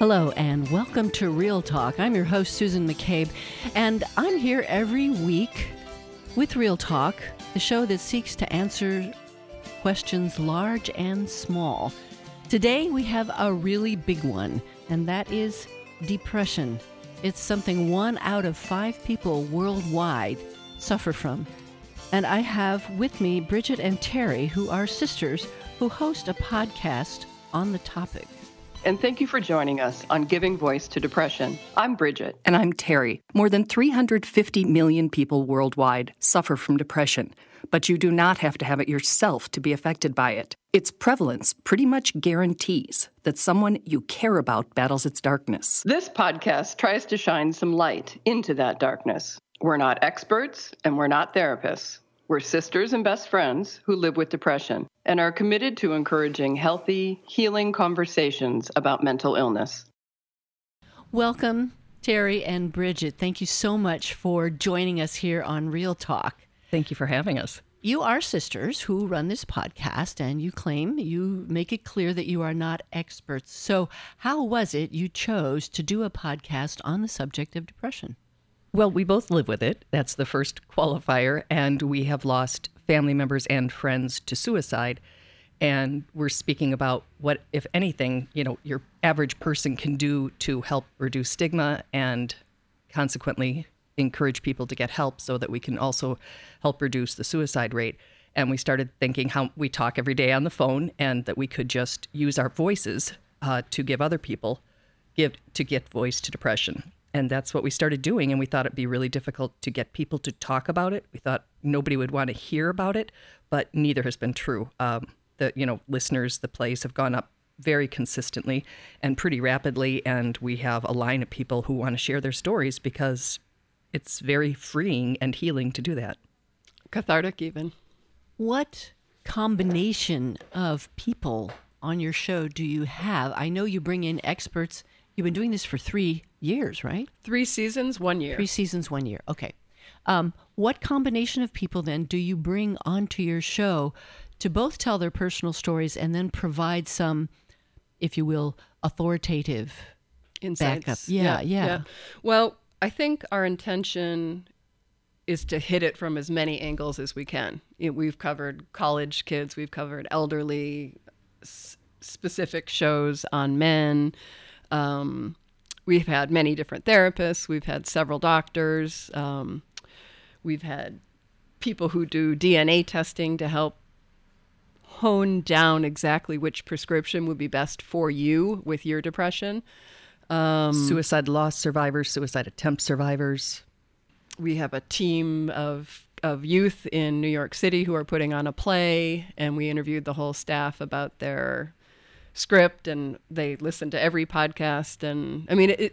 Hello and welcome to Real Talk. I'm your host, Susan McCabe, and I'm here every week with Real Talk, the show that seeks to answer questions large and small. Today we have a really big one, and that is depression. It's something 1 out of 5 people worldwide suffer from. And I have with me Bridget and Terry, who are sisters who host a podcast on the topic. And thank you for joining us on Giving Voice to Depression. I'm Bridget. And I'm Terry. More than 350 million people worldwide suffer from depression, but you do not have to have it yourself to be affected by it. Its prevalence pretty much guarantees that someone you care about battles its darkness. This podcast tries to shine some light into that darkness. We're not experts and we're not therapists. We're sisters and best friends who live with depression and are committed to encouraging healthy, healing conversations about mental illness. Welcome, Terry and Bridget. Thank you so much for joining us here on Real Talk. Thank you for having us. You are sisters who run this podcast, and you make it clear that you are not experts. So how was it you chose to do a podcast on the subject of depression? Well, we both live with it. That's the first qualifier. And we have lost family members and friends to suicide. And we're speaking about what, if anything, your average person can do to help reduce stigma and consequently encourage people to get help so that we can also help reduce the suicide rate. And we started thinking how we talk every day on the phone and that we could just use our voices to give other people, to get voice to depression. And that's what we started doing, and we thought it'd be really difficult to get people to talk about it. We thought nobody would want to hear about it, but neither has been true. Listeners, the plays have gone up very consistently and pretty rapidly, and we have a line of people who want to share their stories because it's very freeing and healing to do that. Cathartic, even. What combination of people on your show do you have? I know you bring in experts. You've been doing this for 3 years, right? 3 seasons, 1 year. 3 seasons, 1 year. Okay. What combination of people then do you bring onto your show to both tell their personal stories and then provide some, if you will, authoritative insights? Backup? Yeah. Well, I think our intention is to hit it from as many angles as we can. We've covered college kids, we've covered elderly, specific shows on men. We've had many different therapists. We've had several doctors. We've had people who do DNA testing to help hone down exactly which prescription would be best for you with your depression. Suicide loss survivors, suicide attempt survivors. We have a team of youth in New York City who are putting on a play, and we interviewed the whole staff about their script, and they listen to every podcast. And I mean,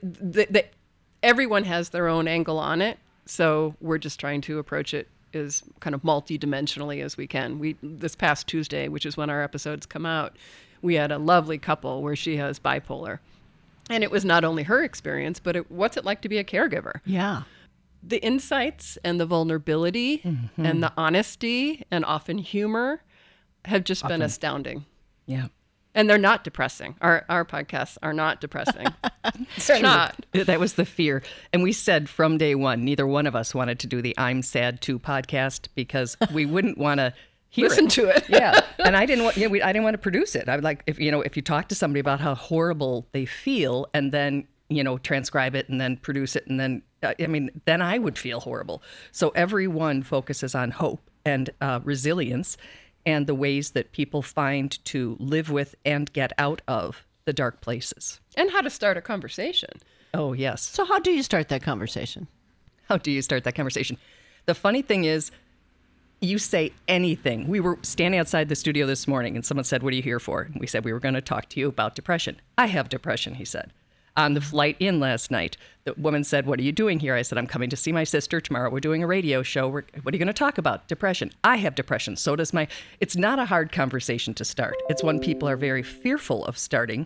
everyone has their own angle on it. So we're just trying to approach it as kind of multidimensionally as we can. This past Tuesday, which is when our episodes come out, we had a lovely couple where she has bipolar. And it was not only her experience, but what's it like to be a caregiver? Yeah. The insights and the vulnerability and the honesty and often humor have just been astounding. Yeah. And they're not depressing. Our podcasts are not depressing. They're not. That was the fear. And we said from day one, neither one of us wanted to do the I'm Sad Too podcast because we wouldn't want to listen to it. Yeah. And I didn't want, I didn't want to produce it. I would like, if you talk to somebody about how horrible they feel and then, transcribe it and then produce it and then, then I would feel horrible. So everyone focuses on hope and resilience and the ways that people find to live with and get out of the dark places. And how to start a conversation. Oh, yes. So how do you start that conversation? How do you start that conversation? The funny thing is, you say anything. We were standing outside the studio this morning and someone said, "What are you here for?" And we said, "We were going to talk to you about depression." "I have depression," he said. On the flight in last night, the woman said, "What are you doing here?" I said, "I'm coming to see my sister tomorrow. We're doing a radio show. What are you going to talk about?" "Depression." "I have depression. So does my..." It's not a hard conversation to start. It's one people are very fearful of starting,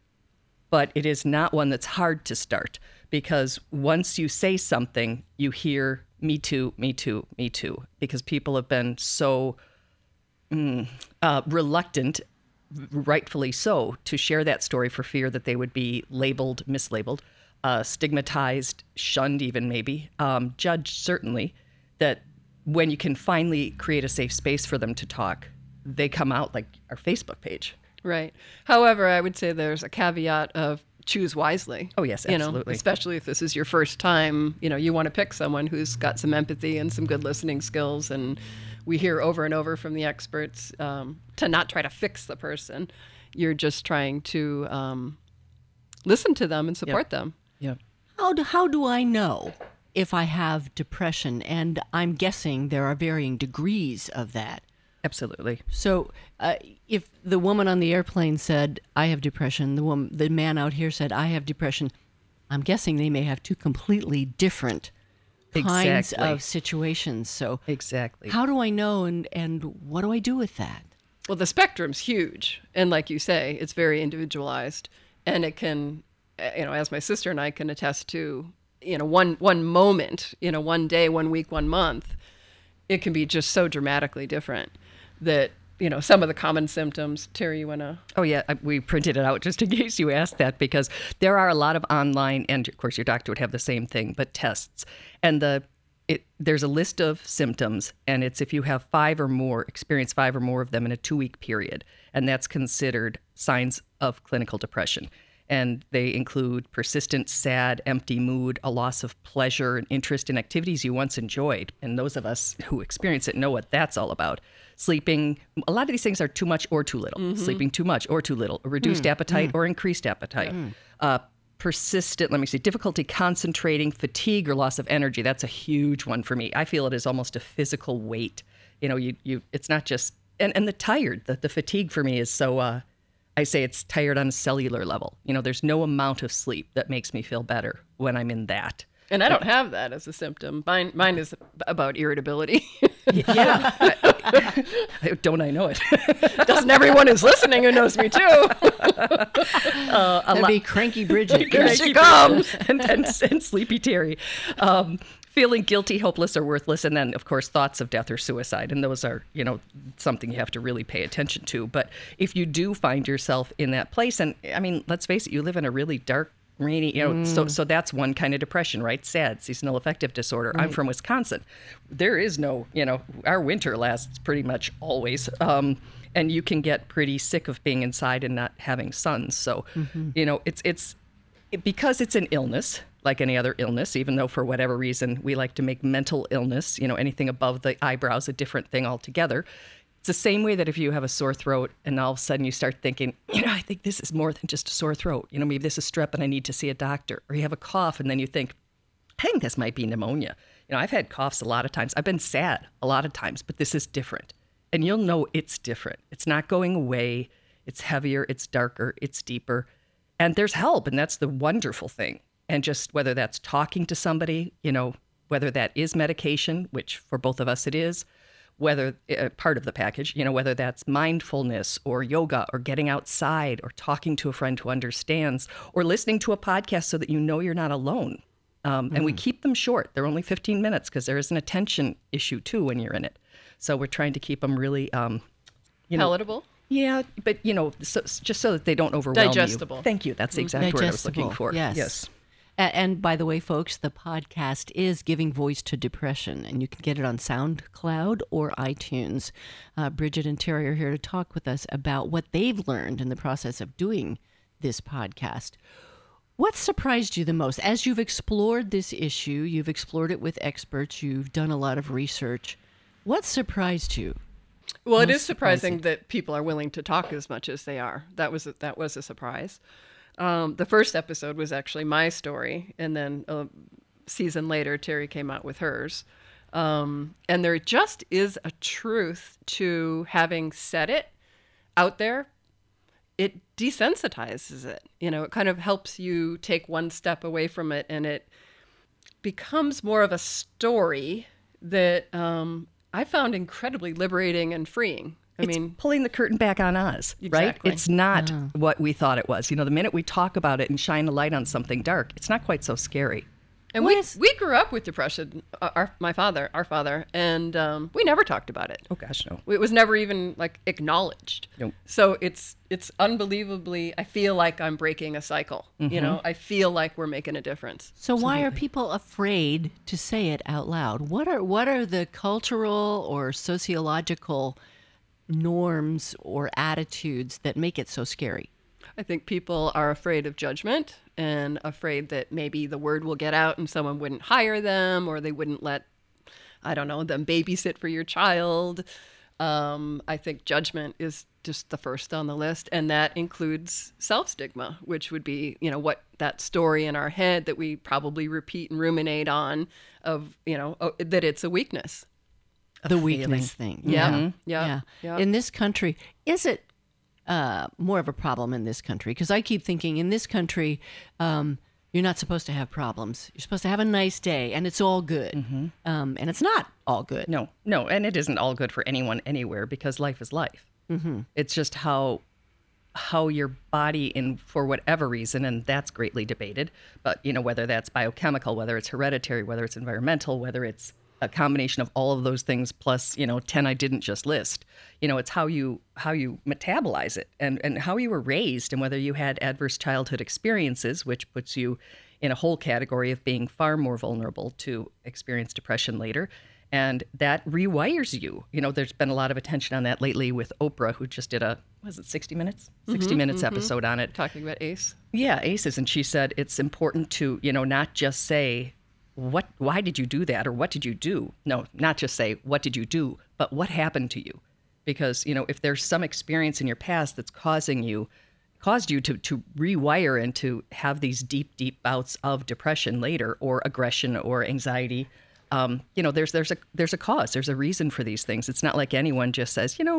but it is not one that's hard to start because once you say something, you hear "me too, me too, me too," because people have been so reluctant rightfully so, to share that story for fear that they would be mislabeled, stigmatized, shunned even maybe, judged certainly, that when you can finally create a safe space for them to talk, they come out like our Facebook page. Right. However, I would say there's a caveat of choose wisely. Oh, yes, absolutely. Especially if this is your first time, you want to pick someone who's got some empathy and some good listening skills. And we hear over and over from the experts to not try to fix the person. You're just trying to listen to them and support them. Yeah. How do I know if I have depression? And I'm guessing there are varying degrees of that. Absolutely. So if the woman on the airplane said, I have depression, the man out here said, I have depression, I'm guessing they may have two completely different kinds of situations. So exactly. How do I know, and what do I do with that? Well, the spectrum's huge. And like you say, it's very individualized. And it can, as my sister and I can attest to, one moment, one day, 1 week, 1 month, it can be just so dramatically different that, some of the common symptoms. Terry, you want to? Oh, yeah. We printed it out just in case you asked that, because there are a lot of online, and of course your doctor would have the same thing, but tests. And there's a list of symptoms, and it's if you have experience 5 or more of them in a 2-week period, and that's considered signs of clinical depression. And they include persistent, sad, empty mood, a loss of pleasure and interest in activities you once enjoyed. And those of us who experience it know what that's all about. Sleeping, a lot of these things are too much or too little. Mm-hmm. Sleeping too much or too little. A reduced appetite or increased appetite. Persistent, difficulty concentrating, fatigue or loss of energy. That's a huge one for me. I feel it is almost a physical weight. It's not just, and the tired, the fatigue for me is so, I say it's tired on a cellular level. There's no amount of sleep that makes me feel better when I'm in that. And I don't have that as a symptom. Mine is about irritability. Yeah. Don't I know it? Doesn't everyone who's listening who knows me too? That'd be Cranky Bridget. Here she comes. and Sleepy Terry. Feeling guilty, hopeless, or worthless, and then, of course, thoughts of death or suicide. And those are, something you have to really pay attention to. But if you do find yourself in that place, and, let's face it, you live in a really dark, rainy, so that's one kind of depression, right? SAD, seasonal affective disorder. Right. I'm from Wisconsin. There is no, our winter lasts pretty much always. And you can get pretty sick of being inside and not having sun. So, it's because it's an illness, like any other illness, even though for whatever reason we like to make mental illness, anything above the eyebrows, a different thing altogether. It's the same way that if you have a sore throat and all of a sudden you start thinking, I think this is more than just a sore throat. Maybe this is strep and I need to see a doctor. Or you have a cough and then you think, I think this might be pneumonia. I've had coughs a lot of times. I've been sad a lot of times, but this is different. And you'll know it's different. It's not going away. It's heavier. It's darker. It's deeper. And there's help. And that's the wonderful thing. And just whether that's talking to somebody, whether that is medication, which for both of us it is, whether part of the package, whether that's mindfulness or yoga or getting outside or talking to a friend who understands or listening to a podcast so that you're not alone. And we keep them short. They're only 15 minutes because there is an attention issue too when you're in it. So we're trying to keep them really, palatable. Yeah, but just so that they don't overwhelm digestible. You. Thank you. That's the exact word I was looking for. Yes. And by the way, folks, the podcast is Giving Voice to Depression, and you can get it on SoundCloud or iTunes. Bridget and Terry are here to talk with us about what they've learned in the process of doing this podcast. What surprised you the most? As you've explored this issue, you've explored it with experts, you've done a lot of research. What surprised you? Well, it is surprising that people are willing to talk as much as they are. That was a surprise. The first episode was actually my story, and then a season later, Terry came out with hers. And there just is a truth to having said it out there. It desensitizes it. It kind of helps you take one step away from it, and it becomes more of a story that I found incredibly liberating and freeing. It's pulling the curtain back on us, exactly. Right? It's not what we thought it was. The minute we talk about it and shine a light on something dark, it's not quite so scary. And we grew up with depression, our father, and we never talked about it. Oh gosh, no. It was never even like acknowledged. Nope. So it's unbelievably, I feel like I'm breaking a cycle. You know, I feel like we're making a difference. So why are people afraid to say it out loud? What are the cultural or sociological norms or attitudes that make it so scary? I think people are afraid of judgment and afraid that maybe the word will get out and someone wouldn't hire them, or they wouldn't let, I don't know, them babysit for your child. I think judgment is just the first on the list, and that includes self-stigma, which would be, you know, what that story in our head that we probably repeat and ruminate on of, you know, that it's a weakness. The weakness thing. Yeah. In this country, is it more of a problem in this country? Because I keep thinking in this country, you're not supposed to have problems. You're supposed to have a nice day, and it's all good. And it's not all good. No, and it isn't all good for anyone anywhere, because life is life. It's just how your body, for whatever reason, and that's greatly debated, but you know, whether that's biochemical, whether it's hereditary, whether it's environmental, whether it's a combination of all of those things plus, you know, 10 I didn't just list. You know, it's how you metabolize it and how you were raised, and whether you had adverse childhood experiences, which puts you in a whole category of being far more vulnerable to experience depression later. And that rewires you. You know, there's been a lot of attention on that lately with Oprah, who just did a, was it 60 Minutes? 60 Minutes episode on it. Talking about ACE. Yeah, ACEs. And she said it's important to, you know, not just say, why did you do that? Or what did you do? No, not just say, what did you do? But what happened to you? Because, you know, if there's some experience in your past that's caused you to rewire and to have these deep, deep bouts of depression later, or aggression or anxiety, you know, there's a cause, there's a reason for these things. It's not like anyone just says, you know,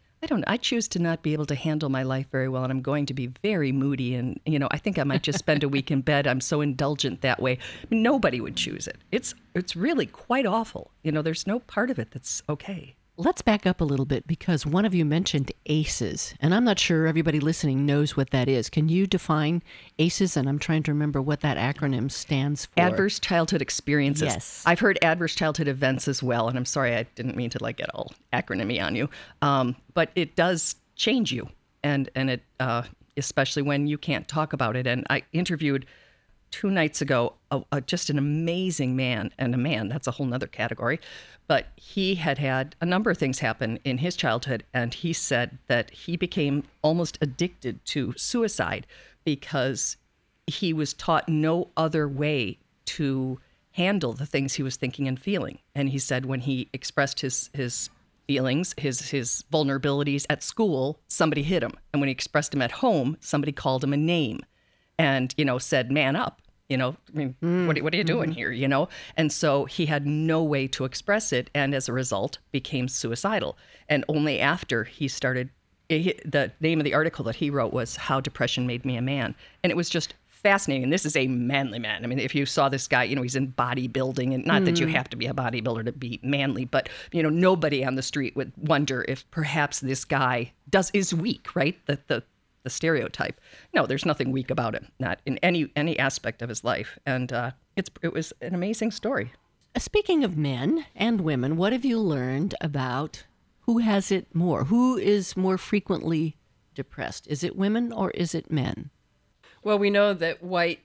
I choose to not be able to handle my life very well, and I'm going to be very moody, and, you know, I think I might just spend a week in bed. I'm so indulgent that way. I mean, nobody would choose it. It's really quite awful. You know, there's no part of it that's okay. Let's back up a little bit, because one of you mentioned ACEs, and I'm not sure everybody listening knows what that is. Can you define ACEs? And I'm trying to remember what that acronym stands for. Adverse childhood experiences. Yes. I've heard adverse childhood events as well, and I'm sorry, I didn't mean to like get all acronym-y on you, but it does change you, and it especially when you can't talk about it. And I interviewed 2 nights ago just an amazing man, and a man, that's a whole nother category, but he had a number of things happen in his childhood, and he said that he became almost addicted to suicide because he was taught no other way to handle the things he was thinking and feeling. And he said when he expressed his feelings, his vulnerabilities at school, somebody hit him. And when he expressed them at home, somebody called him a name and, you know, said, man up. You know, I mean, what are you doing here, you know? And so he had no way to express it, and as a result became suicidal. And only after he started, the name of the article that he wrote was How Depression Made Me a Man. And it was just fascinating. This is a manly man. I mean, if you saw this guy, you know, he's in bodybuilding, and not that you have to be a bodybuilder to be manly, but, you know, nobody on the street would wonder if perhaps this guy is weak, right? The stereotype. No, there's nothing weak about him, not in any aspect of his life. And it was an amazing story. Speaking of men and women, what have you learned about who has it more? Who is more frequently depressed? Is it women or is it men? Well, we know that white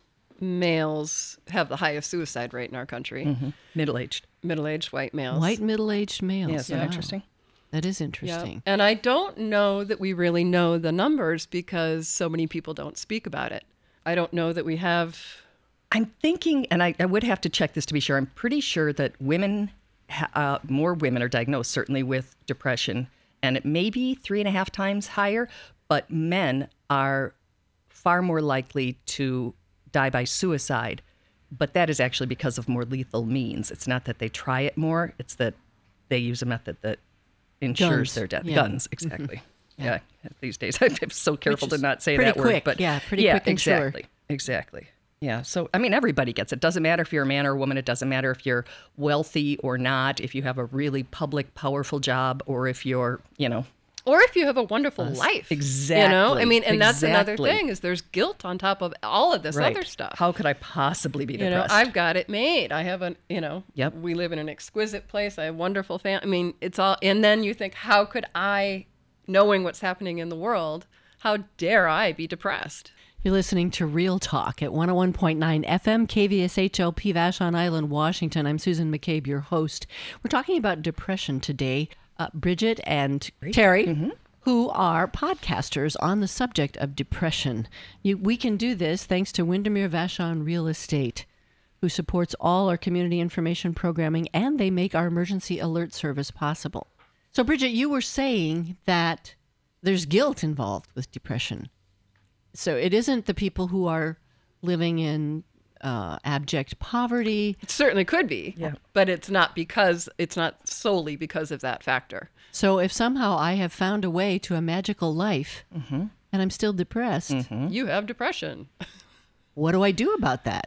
males have the highest suicide rate in our country. Middle-aged white males. White middle-aged males. Yeah, isn't that interesting? That is interesting. Yeah. And I don't know that we really know the numbers because so many people don't speak about it. I don't know that we have. I'm thinking, and I would have to check this to be sure, I'm pretty sure that more women are diagnosed, certainly with depression, and it may be 3.5 times higher, but men are far more likely to die by suicide. But that is actually because of more lethal means. It's not that they try it more, it's that they use a method that ensures their death. Yeah. Guns, exactly. Yeah. These days I'm so careful to not say pretty that quick. word. But pretty quick and sure. Exactly. Yeah. So, I mean, everybody gets it. Doesn't matter if you're a man or a woman. It doesn't matter if you're wealthy or not, if you have a really public, powerful job, or if you're, you know, Or if you have a wonderful life. Exactly. You know, I mean, and that's another Exactly. thing is there's guilt on top of all of this Right. other stuff. How could I possibly be You know, depressed? I've got it made. I have a, Yep. we live in an exquisite place. I have wonderful family. I mean, it's all, and then you think, how could I, knowing what's happening in the world, how dare I be depressed? You're listening to Real Talk at 101.9 FM KVSHLP Vashon Island, Washington. I'm Susan McCabe, your host. We're talking about depression today. Bridget and Terry, who are podcasters on the subject of depression. We can do this thanks to Windermere Vashon Real Estate, who supports all our community information programming, and they make our emergency alert service possible. So, Bridget, you were saying that there's guilt involved with depression. So it isn't the people who are living in abject poverty. It certainly could be, Yeah. but it's not solely because of that factor. So if somehow I have found a way to a magical life and I'm still depressed, You have depression. what do I do about that?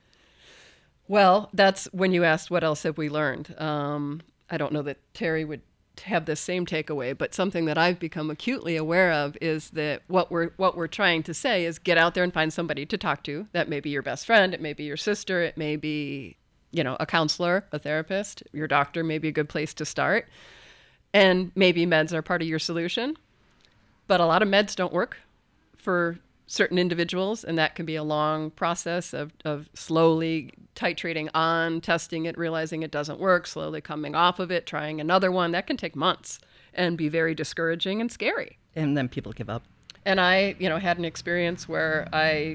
Well, that's when you asked what else have we learned. I don't know that Terry would have the same takeaway, but something that I've become acutely aware of is that what we're trying to say is get out there and find somebody to talk to. That may be your best friend, it may be your sister, it may be, a counselor, a therapist, your doctor may be a good place to start. And maybe meds are part of your solution. But a lot of meds don't work for certain individuals, and that can be a long process of slowly titrating on, testing it, realizing it doesn't work, slowly coming off of it, trying another one. That can take months and be very discouraging and scary. And then people give up. And I, had an experience where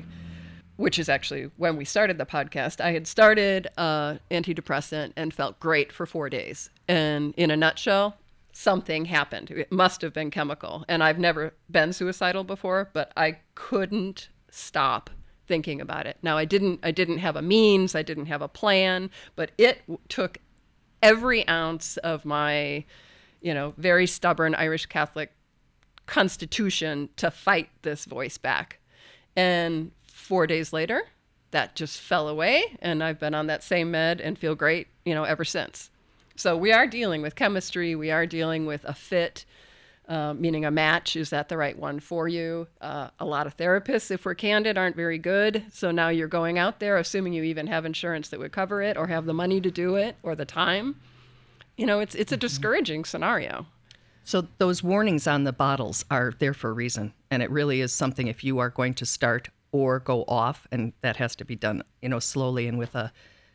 which is actually when we started the podcast, I had started antidepressant and felt great for 4 days. And in a nutshell, something happened. It must have been chemical. And I've never been suicidal before, but I couldn't stop thinking about it. Now, I didn't have a means, I didn't have a plan, but it took every ounce of my, very stubborn Irish Catholic constitution to fight this voice back. And 4 days later, that just fell away, and I've been on that same med and feel great, ever since. So we are dealing with chemistry. We are dealing with a fit, meaning a match. Is that the right one for you? A lot of therapists, if we're candid, aren't very good. So now you're going out there, assuming you even have insurance that would cover it or have the money to do it or the time. It's a discouraging scenario. So those warnings on the bottles are there for a reason. And it really is something if you are going to start or go off, and that has to be done, slowly and with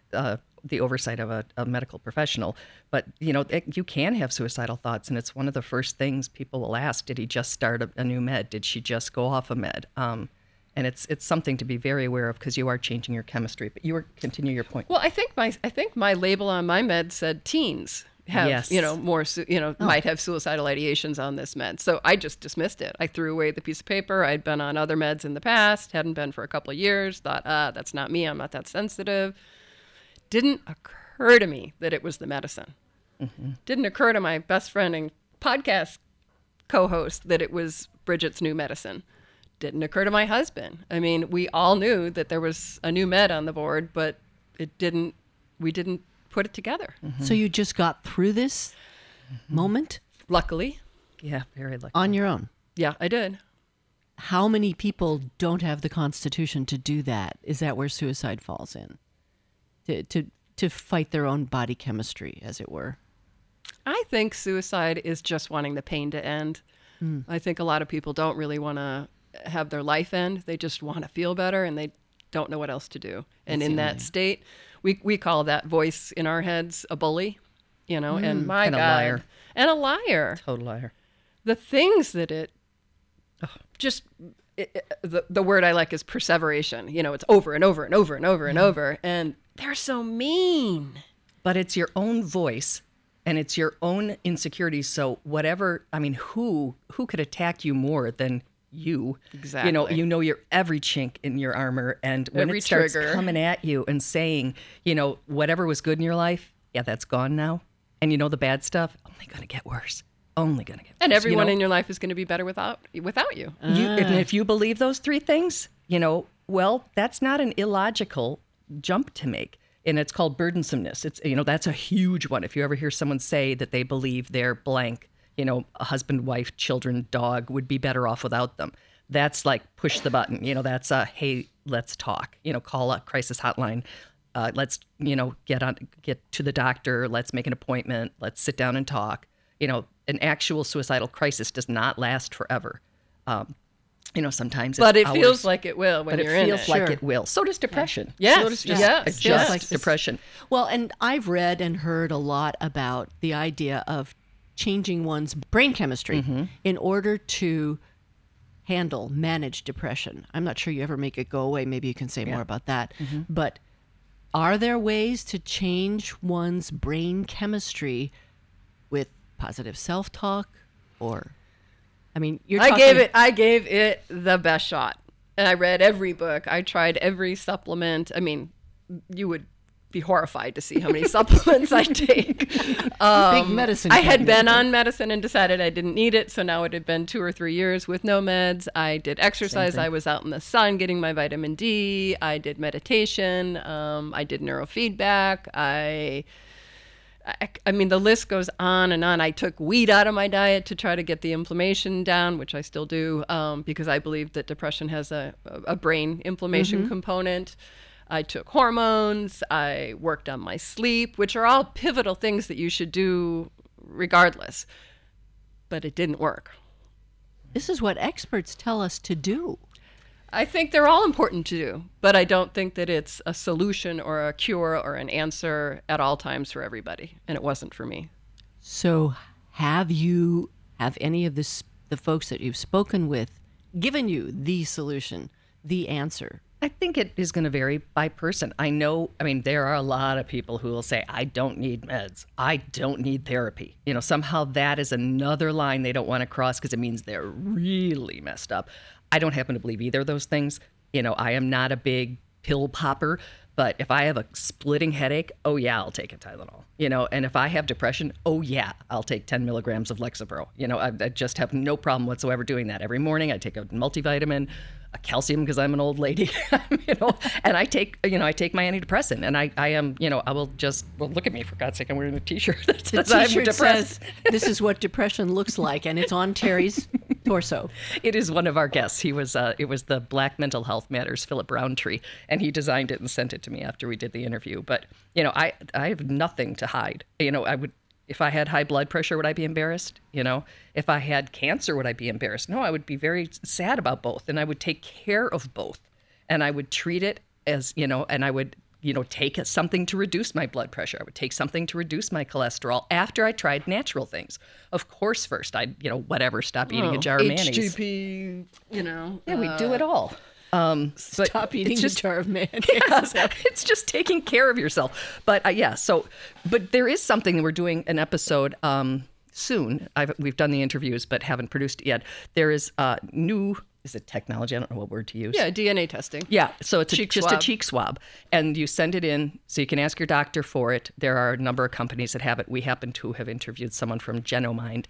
the oversight of a medical professional. But, you can have suicidal thoughts, and it's one of the first things people will ask. Did he just start a new med? Did she just go off a med? And it's something to be very aware of because you are changing your chemistry. But continue your point. Well, I think my label on my med said teens have, Yes. might have suicidal ideations on this med. So I just dismissed it. I threw away the piece of paper. I'd been on other meds in the past, hadn't been for a couple of years, thought, that's not me. I'm not that sensitive. Didn't occur to me that it was the medicine. Mm-hmm. Didn't occur to my best friend and podcast co-host that it was Bridget's new medicine. Didn't occur to my husband. I mean, we all knew that there was a new med on the board, but we didn't put it together. Mm-hmm. So you just got through this moment Luckily. Yeah, very lucky. on your own. Yeah, I did. How many people don't have the constitution to do that? Is that where suicide falls in? To fight their own body chemistry, as it were. I think suicide is just wanting the pain to end. I think a lot of people don't really want to have their life end. They just want to feel better, and they don't know what else to do. And in that state, we call that voice in our heads a bully, and my And a God. liar. And a liar. Total liar. The things that the word I like is perseveration. It's over and over and over and over and over. And they're so mean. But it's your own voice and it's your own insecurities. So who could attack you more than you? Exactly. You know your every chink in your armor. And when Every it starts trigger. coming at you and saying, whatever was good in your life, yeah, that's gone now. And the bad stuff, only going to get worse. Only going to get worse. And everyone in your life is going to be better without you. And if you believe those three things, that's not an illogical jump to make. And it's called burdensomeness. It's, that's a huge one. If you ever hear someone say that they believe they're blank, a husband, wife, children, dog would be better off without them. That's like push the button. That's hey, let's talk. Call a crisis hotline. Let's get to the doctor. Let's make an appointment. Let's sit down and talk. An actual suicidal crisis does not last forever. Sometimes it's but it hours, feels like it will when you're in it. It feels like it will. So does depression. Yes, So does yes. like depression. Well, and I've read and heard a lot about the idea of changing one's brain chemistry in order to manage depression. I'm not sure you ever make it go away. Maybe you can say more about that. But are there ways to change one's brain chemistry with positive self-talk? Or, I mean, I gave it the best shot. And I read every book. I tried every supplement. I mean, you would be horrified to see how many supplements I take. Big medicine. I had been on medicine and decided I didn't need it. So now it had been 2 or 3 years with no meds. I did exercise. I was out in the sun getting my vitamin D. I did meditation. I did neurofeedback. I mean, the list goes on and on. I took wheat out of my diet to try to get the inflammation down, which I still do, because I believe that depression has a brain inflammation component. I took hormones. I worked on my sleep, which are all pivotal things that you should do regardless. But it didn't work. This is what experts tell us to do. I think they're all important to do, but I don't think that it's a solution or a cure or an answer at all times for everybody, and it wasn't for me. So have any of the folks that you've spoken with given you the solution, the answer? I think it is going to vary by person. There are a lot of people who will say, I don't need meds. I don't need therapy. Somehow that is another line they don't want to cross because it means they're really messed up. I don't happen to believe either of those things. I am not a big pill popper, but if I have a splitting headache, oh yeah, I'll take a Tylenol. And if I have depression, oh yeah, I'll take 10 milligrams of Lexapro. I just have no problem whatsoever doing that. Every morning I take a multivitamin, a calcium because I'm an old lady, and I take my antidepressant, and I am, I will just, look at me, for God's sake, I'm wearing a t-shirt that says I'm T-shirt depressed. says, this is what depression looks like, and it's on Terry's torso. It is one of our guests. It was the Black Mental Health Matters, Philip Roundtree, and he designed it and sent it to me after we did the interview. But, I have nothing to hide. If I had high blood pressure, would I be embarrassed? If I had cancer, would I be embarrassed? No, I would be very sad about both, and I would take care of both, and I would treat it as, and I would, take something to reduce my blood pressure. I would take something to reduce my cholesterol after I tried natural things. Of course, first I'd, stop eating a jar of mayonnaise. HGP, Yeah, we do it all. Stop eating a jar of mayonnaise. It's just taking care of yourself. But but there is something that we're doing an episode soon. We've done the interviews, but haven't produced it yet. There is new, is it technology? I don't know what word to use. Yeah, DNA testing. Yeah, so it's just swab. a cheek swab. And you send it in, so you can ask your doctor for it. There are a number of companies that have it. We happen to have interviewed someone from Genomind.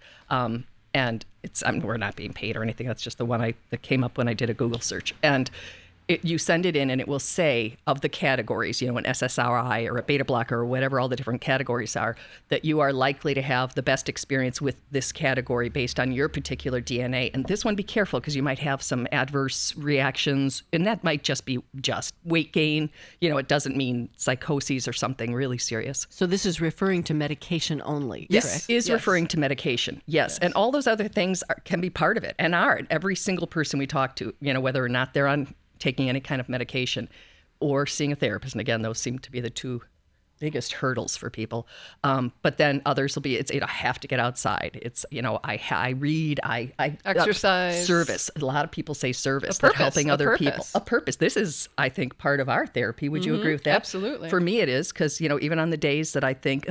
And we're not being paid or anything. That's just the one that came up when I did a Google search. And you send it in, and it will say of the categories, an SSRI or a beta blocker or whatever all the different categories are, that you are likely to have the best experience with this category based on your particular DNA. And this one, be careful, because you might have some adverse reactions, and that might just be weight gain. It doesn't mean psychoses or something really serious. So this is referring to medication only, Yes, correct? is referring to medication. Yes. And all those other things can be part of it, and are. Every single person we talk to, whether or not they're on taking any kind of medication or seeing a therapist. And again, those seem to be the two biggest hurdles for people. But then others will be, I have to get outside. It's, I read, I exercise, service. A lot of people say service, a purpose, helping other purpose. people. A purpose. This is, I think, part of our therapy. Would you agree with that? Absolutely. For me, it is, because, even on the days that I think,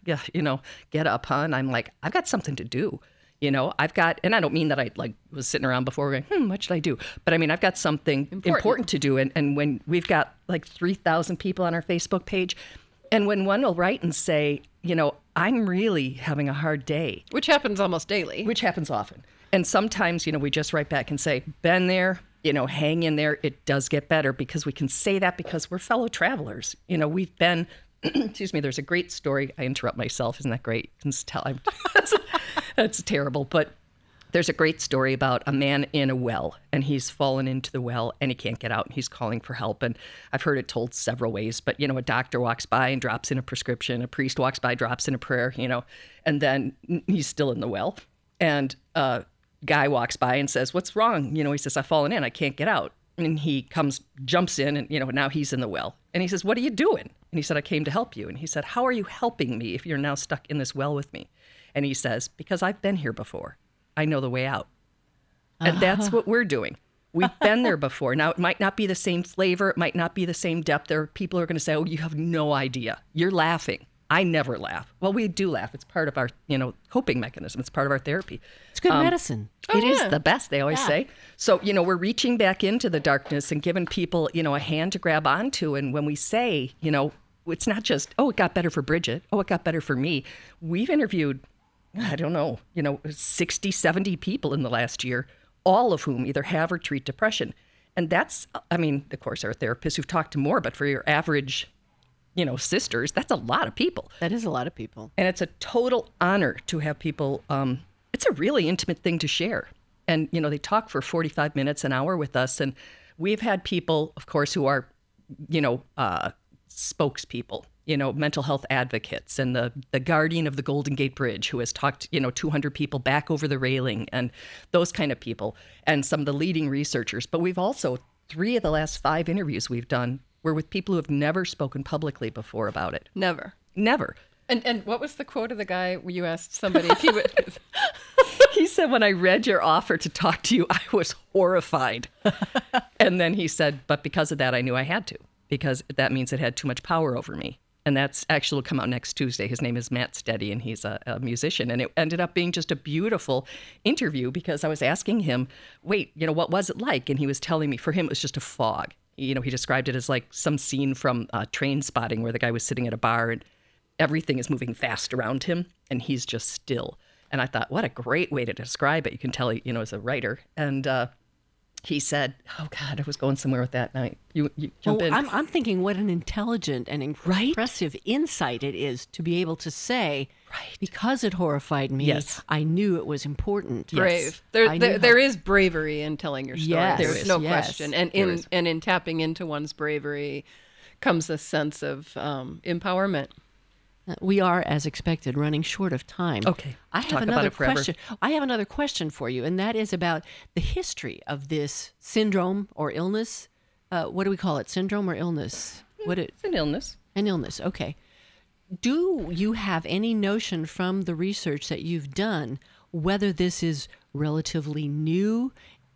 get up, huh? And I'm like, I've got something to do. I've got, and I don't mean that I was sitting around before going, what should I do? But I mean, I've got something important to do. And when we've got 3,000 people on our Facebook page, and when one will write and say, I'm really having a hard day. Which happens almost daily. Which happens often. And sometimes, we just write back and say, been there, hang in there. It does get better, because we can say that because we're fellow travelers. We've been, excuse me, there's a great story. I interrupt myself. Isn't that great? You can tell That's terrible. But there's a great story about a man in a well, and he's fallen into the well and he can't get out, and he's calling for help. And I've heard it told several ways, but, a doctor walks by and drops in a prescription. A priest walks by, drops in a prayer, and then he's still in the well. And a guy walks by and says, "What's wrong?" He says, "I've fallen in. I can't get out." And he jumps in, and, now he's in the well. And he says, "What are you doing?" And he said, "I came to help you." And he said, "How are you helping me if you're now stuck in this well with me?" And he says, "Because I've been here before. I know the way out." And that's what we're doing. We've been there before. Now, it might not be the same flavor. It might not be the same depth. There are people who are going to say, "Oh, you have no idea. You're laughing." I never laugh. Well, we do laugh. It's part of our, coping mechanism. It's part of our therapy. It's good medicine. It is the best, they always say. So, we're reaching back into the darkness and giving people, a hand to grab onto. And when we say, it's not just, "Oh, it got better for Bridget. Oh, it got better for me." We've interviewed, I don't know, 60, 70 people in the last year, all of whom either have or treat depression. And that's, of course, there are therapists who've talked to more, but for your average, sisters, that's a lot of people. That is a lot of people. And it's a total honor to have people, it's a really intimate thing to share. And, they talk for 45 minutes, an hour with us. And we've had people, of course, who are, spokespeople, mental health advocates, and the guardian of the Golden Gate Bridge, who has talked, 200 people back over the railing, and those kind of people, and some of the leading researchers. But we've also, 3 of the last 5 interviews we've done were with people who have never spoken publicly before about it. Never. And what was the quote of the guy where you asked somebody if he would... He said, "When I read your offer to talk to you, I was horrified." And then he said, "But because of that, I knew I had to, because that means it had too much power over me." And that's actually will come out next Tuesday. His name is Matt Steady, and he's a musician. And it ended up being just a beautiful interview, because I was asking him, "Wait, what was it like?" And he was telling me, for him, it was just a fog. He described it as like some scene from Trainspotting, where the guy was sitting at a bar and everything is moving fast around him and he's just still. And I thought, what a great way to describe it. You can tell, as a writer. And he said, oh God, I was going somewhere with that. Now you jump in. I'm thinking what an intelligent and impressive insight it is to be able to say, because it horrified me, yes, I knew it was important. Brave. Yes. There is bravery in telling your story. Yes, There's no yes. question. And in tapping into one's bravery comes a sense of empowerment. We are, as expected, running short of time. Okay. I have another question. I have another question for you, and that is about the history of this syndrome or illness. What do we call it? Syndrome or illness? It's an illness. An illness. Okay. Do you have any notion from the research that you've done whether this is relatively new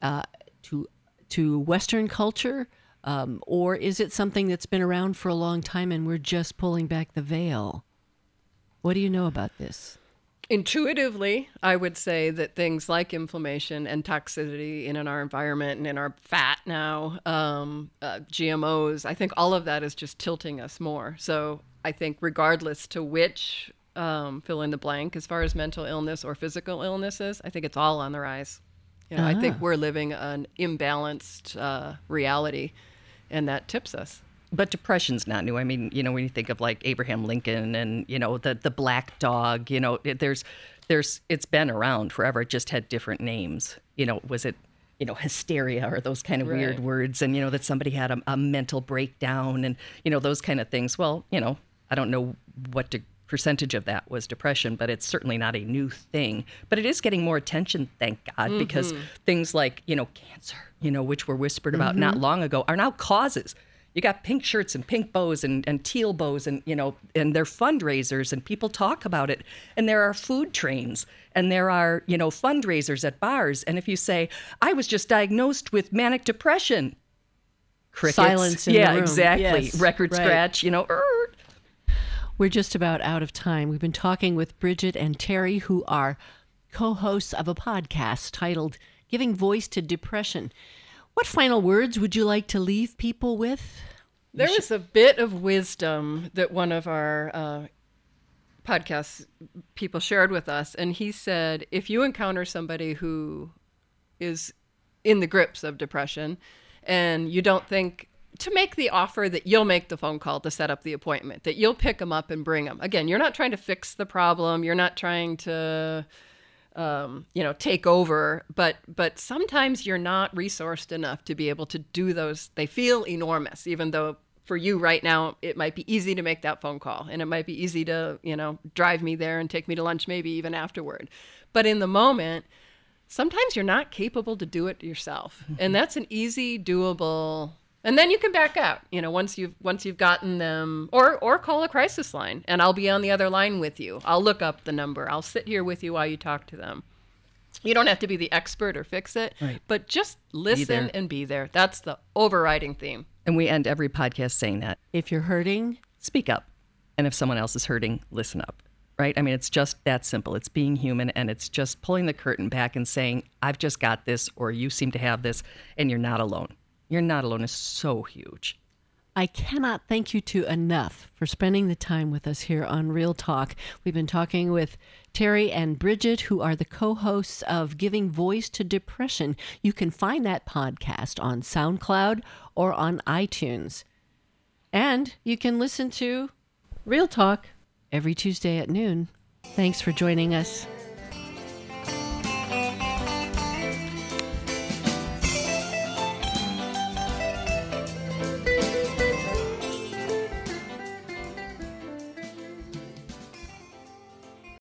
to Western culture, or is it something that's been around for a long time and we're just pulling back the veil? What do you know about this? Intuitively, I would say that things like inflammation and toxicity in our environment and in our fat now, GMOs, I think all of that is just tilting us more. So I think regardless to which fill in the blank as far as mental illness or physical illnesses, I think it's all on the rise. I think we're living an imbalanced reality, and that tips us. But depression's not new. I mean, when you think of like Abraham Lincoln and, the black dog, it's been around forever. It just had different names. Was it, hysteria or those kind of weird words, and, that somebody had a mental breakdown and, those kind of things. Well, I don't know what percentage of that was depression, but it's certainly not a new thing. But it is getting more attention, thank God, because things like, cancer, which were whispered about not long ago, are now causes. You got pink shirts and pink bows and teal bows and, and they're fundraisers and people talk about it. And there are food trains and there are, fundraisers at bars. And if you say, I was just diagnosed with manic depression, crickets. Silence in the room. Yeah, exactly. Yes, Record scratch, We're just about out of time. We've been talking with Bridget and Terry, who are co-hosts of a podcast titled Giving Voice to Depression. What final words would you like to leave people with? There was a bit of wisdom that one of our podcast people shared with us, and he said, if you encounter somebody who is in the grips of depression and you don't think to make the offer that you'll make the phone call to set up the appointment, that you'll pick them up and bring them. Again, you're not trying to fix the problem. You're not trying to take over. But sometimes you're not resourced enough to be able to do those. They feel enormous, even though for you right now, it might be easy to make that phone call, and it might be easy to, drive me there and take me to lunch, maybe even afterward. But in the moment, sometimes you're not capable to do it yourself. And that's an easy, doable. And then you can back out, once you've gotten them, or call a crisis line, and I'll be on the other line with you. I'll look up the number. I'll sit here with you while you talk to them. You don't have to be the expert or fix it, right, but just listen and be there. That's the overriding theme. And we end every podcast saying that. If you're hurting, speak up. And if someone else is hurting, listen up. Right? I mean, it's just that simple. It's being human, and it's just pulling the curtain back and saying, I've just got this, or you seem to have this, and you're not alone. You're not alone is so huge. I cannot thank you two enough for spending the time with us here on Real Talk. We've been talking with Terry and Bridget, who are the co-hosts of Giving Voice to Depression. You can find that podcast on SoundCloud or on iTunes. And you can listen to Real Talk every Tuesday at noon. Thanks for joining us.